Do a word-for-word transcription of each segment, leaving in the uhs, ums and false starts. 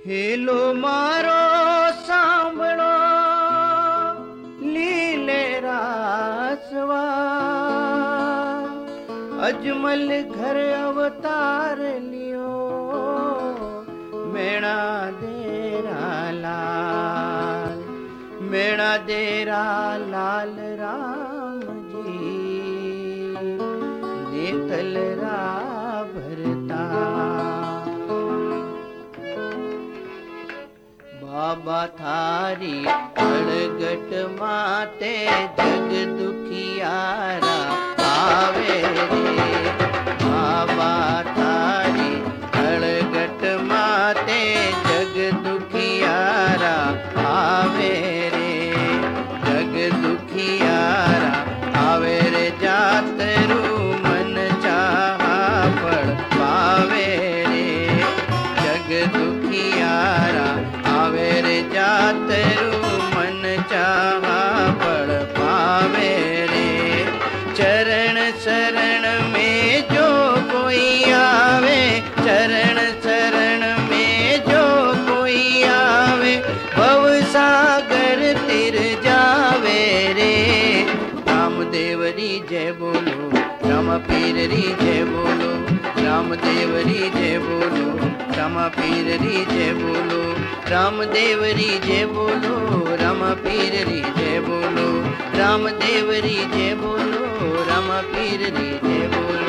Hello मारो सांभळो लीले रासवा, अजमल घर अवतार लियो मेणा देरा लाल, मेणा देरा लाल राम जी नेतल रा भरता। बाबा थारी अड़गट माते जग दुखियारा आवे रे, बाबा थारी अड़गट माते जग दुखियारा आवे रे, जग दुखियारा आवे रे, जातरू मन चाहा फल पावे रे, जग दुखियारा आवे रे, जातरू मन चाहा फल पावे रे। चरण शरण में जो कोई आवे, चरण शरण में जो कोई आवे, भव सागर तिर जावे रे। रामदेवरी जय बोलो, रामा पीररी जय बोलो, रामदेवरी जय बोलो, रामा पीररी जय बोलो, रामदेवरी जय बोलो, रामा पीररी जय बोलो, रामदेवरी जय बोलो, रामा पीररी जय बोलो।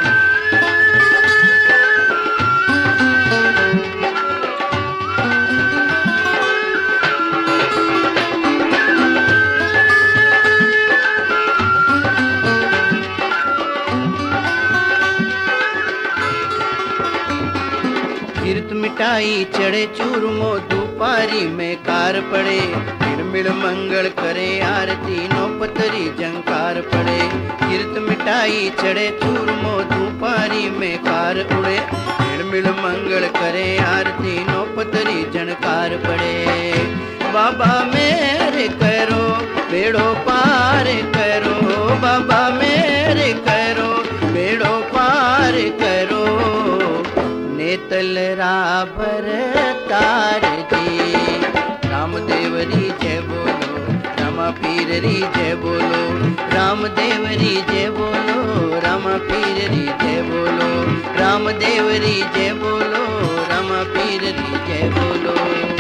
कीर्त मिटाई चढ़े चूरमो, दुपारी में कार पड़े, मिड़ मंगल करे आरती, नौपतरी जंकार पड़े। कीर्त मिटाई चढ़े चूरमो, दुपारी में कार उड़े, मिड़ मंगल करे आरती, नौपतरी जनकार पड़े। बाबा मेरे करो बेड़ो पार करो, बाबा मेरे करो बेड़ो पार करो, नेतल रा भरतार जी। रामदेवरी जय बोलो, रामा पीररी जय बोलो, रामदेवरी जय बोलो, रामा पीररी जय बोलो, रामदेवरी जय बोलो, रामा पीररी जय बोलो।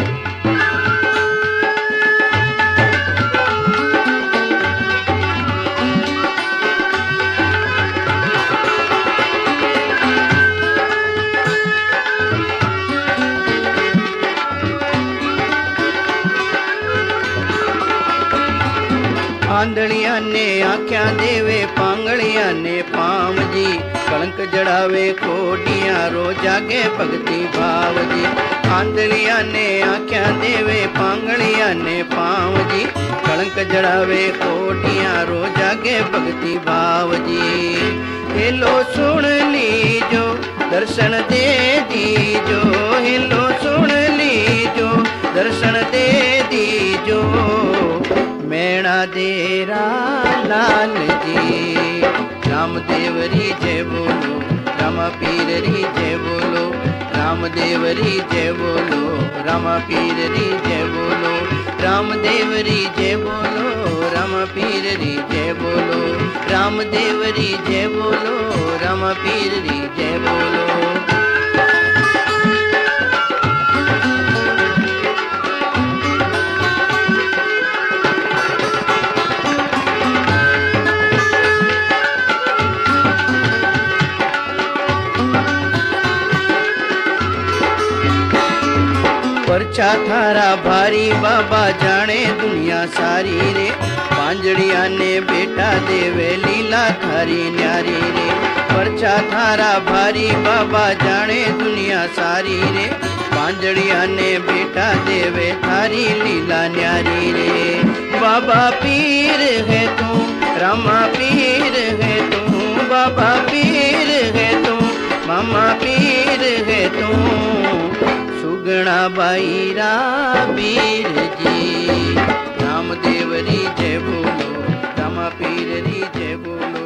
आंधड़िया ने आख्या देवे, पांगड़िया ने पाम जी, कलंक जड़ावे कोडिया रो जागे भक्ति भाव जी। आंधड़िया ने आख्या देवे, पांगड़िया ने पाम जी, कलंक जड़ावे कोडिया रो जागे भक्ति भाव जी। हेलो सुन लीजो दर्शन दे दीजो, हेलो सुन लीजो दर्शन दे दीजो, मेणा देरा लाल जी। रामदेवरी जय बोलो, रामा पीररी जय बोलो, रामदेवरी जय बोलो, रामा पीररी जय बोलो, रामदेवरी जय बोलो, रामा पीररी जय बोलो, रामदेवरी जय बोलो, रामा पीररी जय बोलो। परचा थारा भारी बाबा जाने दुनिया सारी रे, पांजड़िया ने बेटा देवे लीला थारी न्यारी रे। परचा थारा भारी बाबा जाने दुनिया सारी रे, पांजड़िया ने बेटा देवे थारी लीला न्यारी रे। बाबा पीर है तू, रामा पीर है तू, बाबा पीर है तू, मामा पीर है तू, सुगना बाईरा बीर जी। रामदेवरी जय बोलो, रामा पीररी जय बोलो,